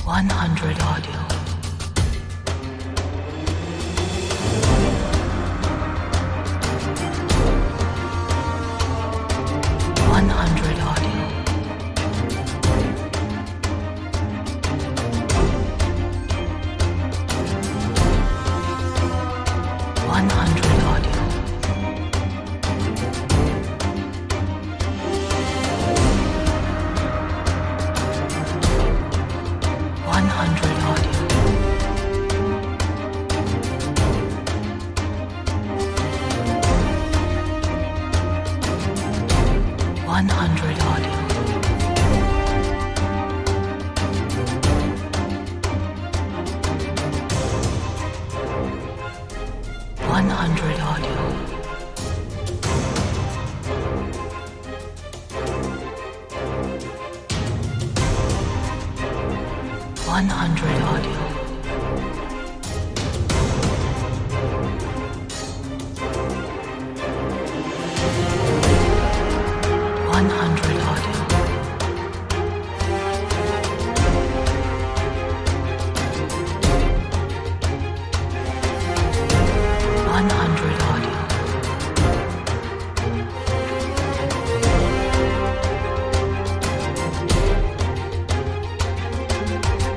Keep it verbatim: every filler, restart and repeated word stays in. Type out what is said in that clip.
one hundred audio. one hundred audio. one hundred audio. one hundred audio. one hundred audio. one hundred audio. one hundred audio.